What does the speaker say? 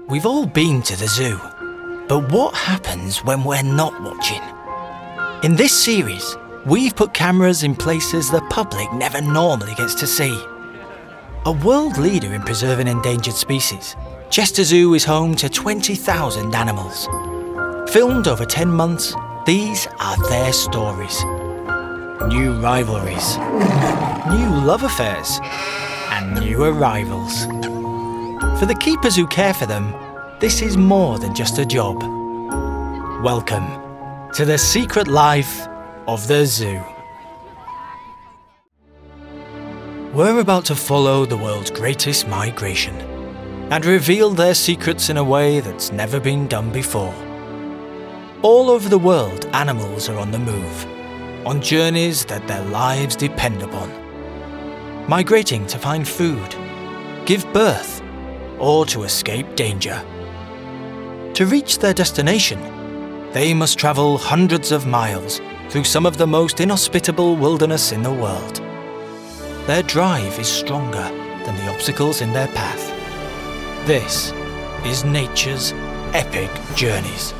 We've all been to the zoo, but what happens when we're not watching? In this series, we've put cameras in places the public never normally gets to see. A world leader in preserving endangered species, Chester Zoo is home to 20,000 animals. Filmed over 10 months, these are their stories. New rivalries, new love affairs, and new arrivals. For the keepers who care for them, this is more than just a job. Welcome to the secret life of the zoo. We're about to follow the world's greatest migration and reveal their secrets in a way that's never been done before. All over the world, animals are on the move, on journeys that their lives depend upon. Migrating to find food, give birth, or to escape danger. To reach their destination, they must travel hundreds of miles through some of the most inhospitable wilderness in the world. Their drive is stronger than the obstacles in their path. This is nature's epic journeys.